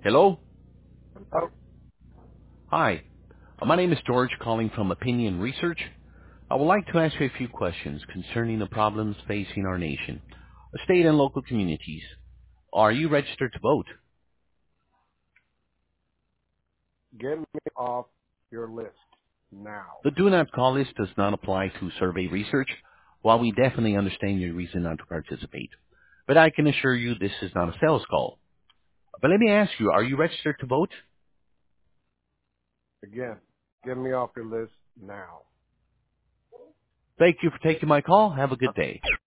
Hello? Oh, Hi. My name is George calling from Opinion Research. I would like to ask you a few questions concerning the problems facing our nation, state and local communities. Are you registered to vote? get me off your list now. The Do Not Call list does not apply to survey research, while we definitely understand your reason not to participate. But I can assure you this is not a sales call. But let me ask you, are you registered to vote? Again, get me off your list now. Thank you for taking my call. Have a good day.